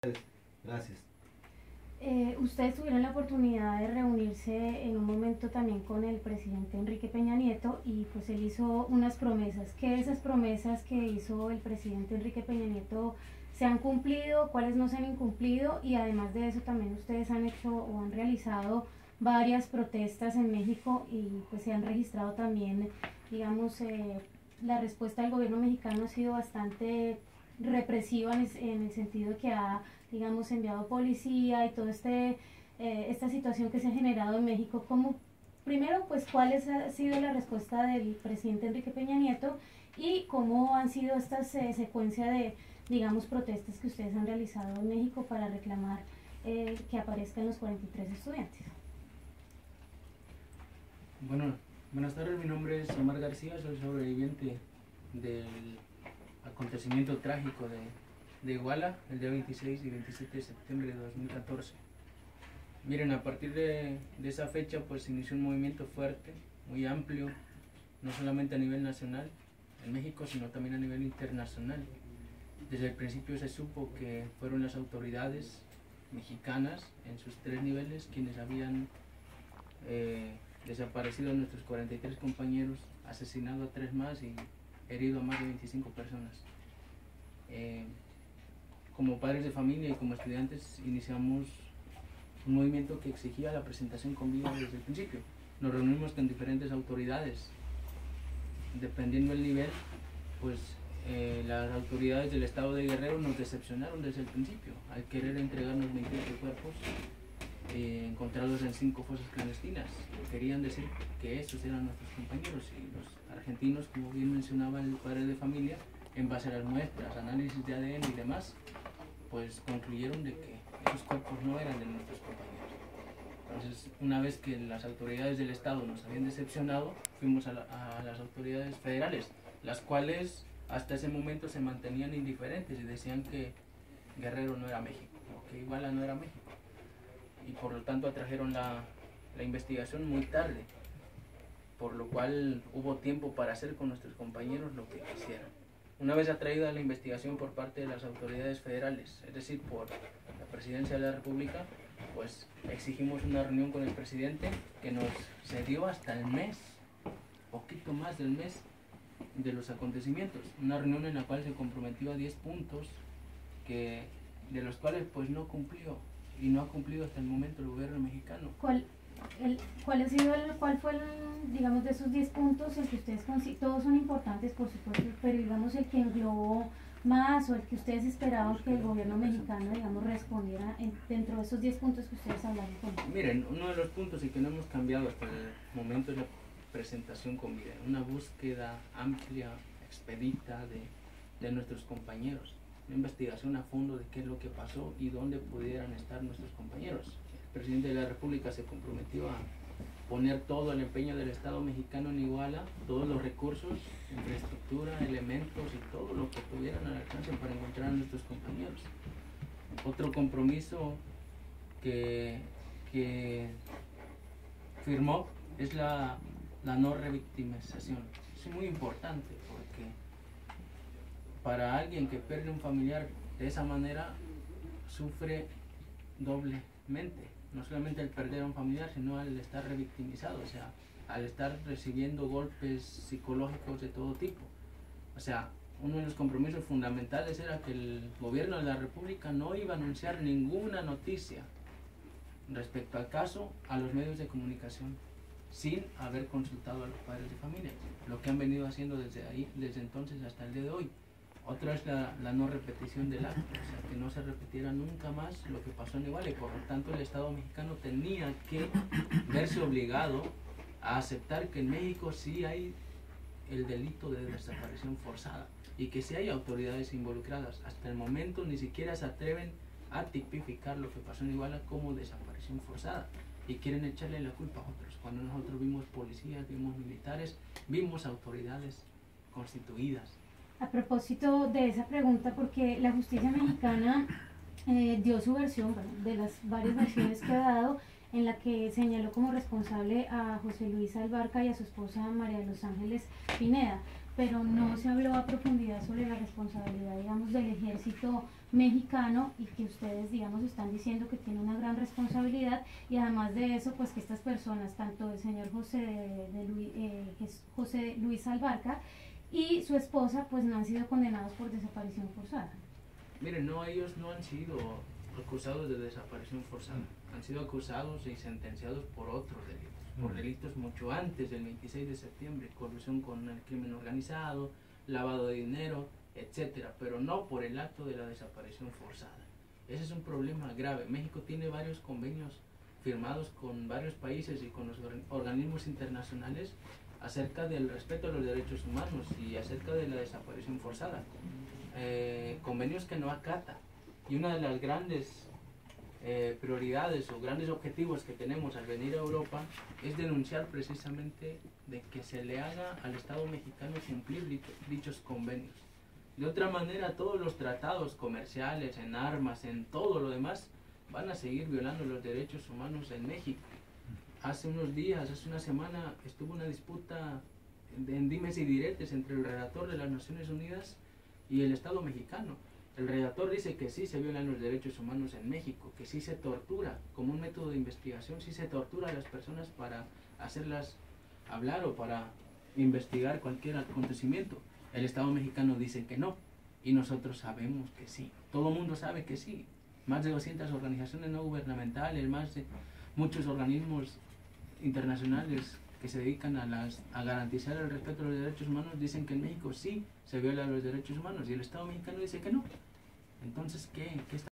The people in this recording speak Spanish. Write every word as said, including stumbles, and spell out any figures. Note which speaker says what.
Speaker 1: Gracias.
Speaker 2: Eh, ustedes tuvieron la oportunidad de reunirse en un momento también con el presidente Enrique Peña Nieto y pues él hizo unas promesas. ¿Qué de esas promesas que hizo el presidente Enrique Peña Nieto se han cumplido? ¿Cuáles no se han incumplido? Y además de eso también ustedes han hecho o han realizado varias protestas en México y pues se han registrado también, digamos, eh, la respuesta del gobierno mexicano ha sido bastante represiva en, en el sentido que ha, digamos, enviado policía y toda este, eh, esta situación que se ha generado en México. ¿Cómo, primero, pues, cuál es, ha sido la respuesta del presidente Enrique Peña Nieto y cómo han sido estas eh, secuencia de, digamos, protestas que ustedes han realizado en México para reclamar eh, que aparezcan los cuarenta y tres estudiantes?
Speaker 3: Bueno, buenas tardes, mi nombre es Omar García, soy sobreviviente del acontecimiento trágico de, de Iguala, el día veintiséis y veintisiete de septiembre de dos mil catorce. Miren, a partir de, de esa fecha pues se inició un movimiento fuerte, muy amplio, no solamente a nivel nacional en México, sino también a nivel internacional. Desde el principio se supo que fueron las autoridades mexicanas en sus tres niveles quienes habían eh, desaparecido a nuestros cuarenta y tres compañeros, asesinado a tres más y herido a más de veinticinco personas. Eh, como padres de familia y como estudiantes iniciamos un movimiento que exigía la presentación con vida desde el principio. Nos reunimos con diferentes autoridades, dependiendo del nivel, pues eh, las autoridades del estado de Guerrero nos decepcionaron desde el principio, al querer entregarnos veintiocho cuerpos eh, encontrados en cinco fosas clandestinas. Querían decir que esos eran nuestros compañeros y los argentinos, como bien mencionaba el padre de familia, en base a las muestras, análisis de A D N y demás, pues concluyeron de que esos cuerpos no eran de nuestros compañeros. Entonces, una vez que las autoridades del estado nos habían decepcionado, fuimos a, la, a las autoridades federales, las cuales hasta ese momento se mantenían indiferentes y decían que Guerrero no era México, o que Iguala no era México, y por lo tanto atrajeron la, la investigación muy tarde, por lo cual hubo tiempo para hacer con nuestros compañeros lo que quisieran. Una vez atraída la investigación por parte de las autoridades federales, es decir, por la Presidencia de la República, pues exigimos una reunión con el presidente que nos cedió hasta el mes, poquito más del mes de los acontecimientos. Una reunión en la cual se comprometió a diez puntos, que, de los cuales pues no cumplió, y no ha cumplido hasta el momento el gobierno mexicano.
Speaker 2: ¿Cuál, el, cuál ha sido el, cuál fue el, digamos, de esos diez puntos el que ustedes, todos son importantes por supuesto, pero digamos el que englobó más o el que ustedes esperaban que el gobierno mexicano, digamos, respondiera en, dentro de esos diez puntos que ustedes hablaron con él?
Speaker 3: Miren, uno de los puntos y que no hemos cambiado hasta el momento es la presentación con video, una búsqueda amplia, expedita de, de nuestros compañeros, una investigación a fondo de qué es lo que pasó y dónde pudieran estar nuestros compañeros. El presidente de la República se comprometió a poner todo el empeño del Estado mexicano en Iguala, todos los recursos, infraestructura, elementos y todo lo que tuvieran al alcance para encontrar a nuestros compañeros. Otro compromiso que, que firmó es la, la no revictimización. Es muy importante porque para alguien que pierde un familiar de esa manera sufre doblemente. No solamente al perder a un familiar, sino al estar revictimizado, o sea, al estar recibiendo golpes psicológicos de todo tipo. O sea, uno de los compromisos fundamentales era que el gobierno de la República no iba a anunciar ninguna noticia respecto al caso a los medios de comunicación, sin haber consultado a los padres de familia, lo que han venido haciendo desde ahí, desde entonces hasta el día de hoy. Otra es la, la no repetición del acto, o sea, que no se repitiera nunca más lo que pasó en Iguala, y por lo tanto el Estado mexicano tenía que verse obligado a aceptar que en México sí hay el delito de desaparición forzada y que sí hay autoridades involucradas. Hasta el momento ni siquiera se atreven a tipificar lo que pasó en Iguala como desaparición forzada y quieren echarle la culpa a otros, cuando nosotros vimos policías, vimos militares, vimos autoridades constituidas.
Speaker 2: A propósito de esa pregunta, porque la justicia mexicana eh, dio su versión, bueno, de las varias versiones que ha dado, en la que señaló como responsable a José Luis Albarca y a su esposa María de los Ángeles Pineda, pero no se habló a profundidad sobre la responsabilidad, digamos, del ejército mexicano y que ustedes, digamos, están diciendo que tiene una gran responsabilidad, y además de eso, pues que estas personas, tanto el señor José, de, de Luis, eh, José Luis Albarca y su esposa, pues no han sido condenados por desaparición forzada.
Speaker 3: Miren, no, ellos no han sido acusados de desaparición forzada, han sido acusados y sentenciados por otros delitos, por delitos mucho antes del veintiséis de septiembre, corrupción con el crimen organizado, lavado de dinero, etcétera, pero no por el acto de la desaparición forzada. Ese es un problema grave. México tiene varios convenios firmados con varios países y con los organismos internacionales acerca del respeto a los derechos humanos y acerca de la desaparición forzada. Eh, convenios que no acata. Y una de las grandes eh, prioridades o grandes objetivos que tenemos al venir a Europa es denunciar precisamente de que se le haga al Estado mexicano cumplir dichos convenios. De otra manera, todos los tratados comerciales, en armas, en todo lo demás, van a seguir violando los derechos humanos en México. Hace unos días, hace una semana, estuvo una disputa en dimes y diretes entre el redactor de las Naciones Unidas y el Estado mexicano. El redactor dice que sí se violan los derechos humanos en México, que sí se tortura, como un método de investigación, sí se tortura a las personas para hacerlas hablar o para investigar cualquier acontecimiento. El Estado mexicano dice que no, y nosotros sabemos que sí. Todo el mundo sabe que sí. Más de doscientas organizaciones no gubernamentales, más de muchos organismos internacionales que se dedican a, las, a garantizar el respeto a los derechos humanos dicen que en México sí se violan los derechos humanos, y el Estado mexicano dice que no. Entonces, ¿qué, qué está